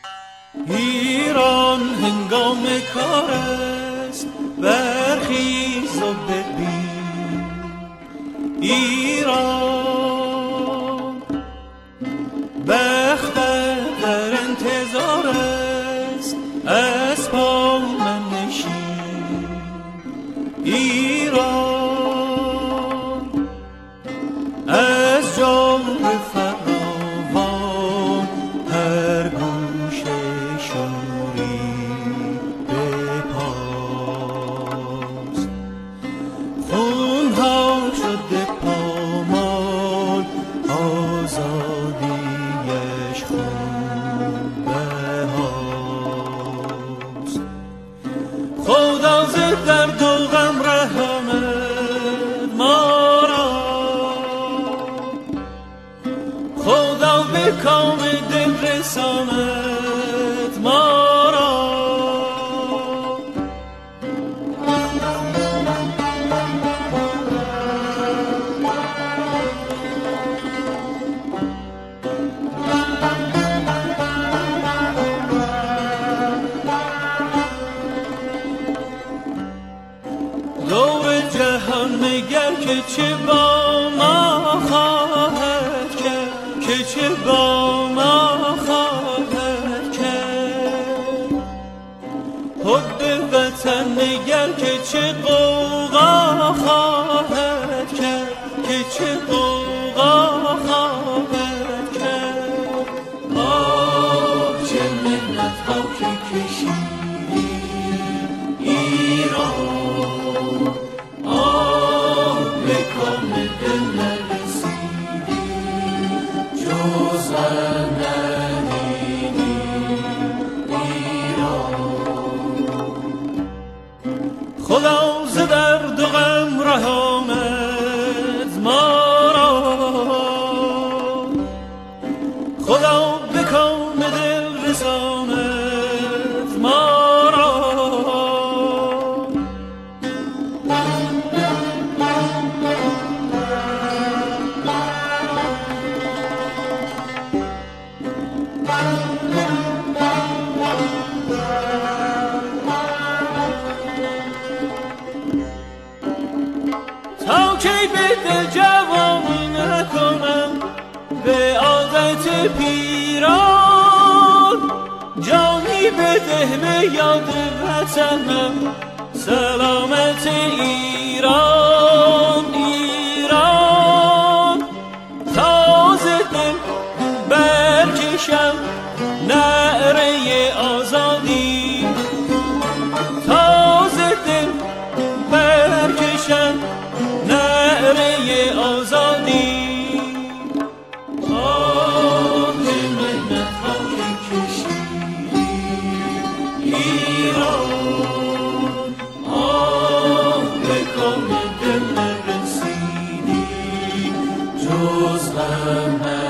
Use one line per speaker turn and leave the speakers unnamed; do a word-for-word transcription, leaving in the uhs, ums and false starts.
ایران هنگام کار است، برخیز و ببین. ایران بخت در انتظار است، از پا منشین. ایران از جور فراوان هر گوشه شوری بپاست. خونها شده پامال، آزادیش خون بهاست. خدا ز درد و غم رحمت ما را، خدا به کام دل رساند ما را. دور جهان نگر که چه با ما خواهد کرد، که چه با ما خواهد کرد. حب وطن نگر که چه غوغا خواهد کرد، که چه غوغا خواهد کرد. آه چه منت ها که کشیدی ایران، آه به کام دل نرسیدی، جز غم ندیدی ایران. خدا ز درد و غم رحمت ما را، خدا به کام دل رساند ما را. تا کی به دل جوانی نکنم به عادت پیران، جانی بده به یاد وطنم سلامت ایران. ایران تازه دل برکشم نعره آزادی، تازه دل برکشم نعره آزادی. آه چه منت ها که کشیدی ایران، آه به کام دل نرسیدی، جز غم